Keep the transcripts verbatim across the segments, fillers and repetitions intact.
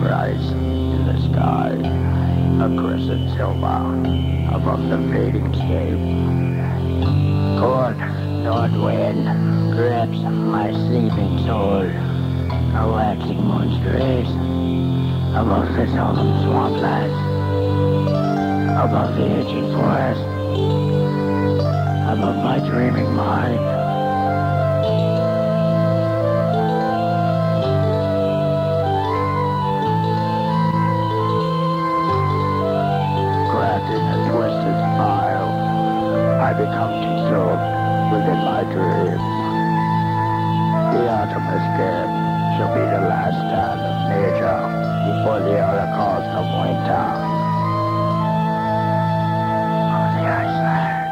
rise in the sky, a crescent silver above the fading scape. Cold north wind grips my sleeping soul, a waxing moon's grace above the solemn swamplands, above the aging forest, above my dreaming mind. In a twisted smile, I become consumed within my dreams. The autumn escape shall be the last stand of nature before the holocaust of winter. On the Iceland.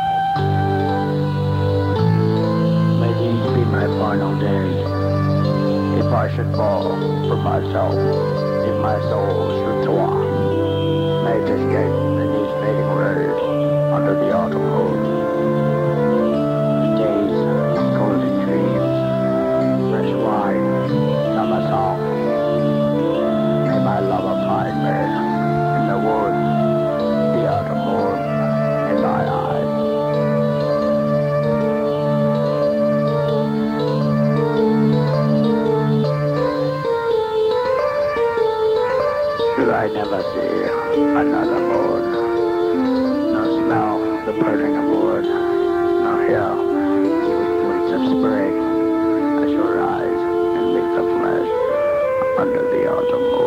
May these be my final days. If I should fall for myself, if my soul should soar, may it escape fading rays under the autumn moon. Days of golden dreams, fresh wine, summer song. May my lover find me in the woods, the autumn moon in my eyes. Should I never see another moon, smell the burning of wood, now hear sweet winds of spring, I shall rise and meet the flesh under the autumn moon.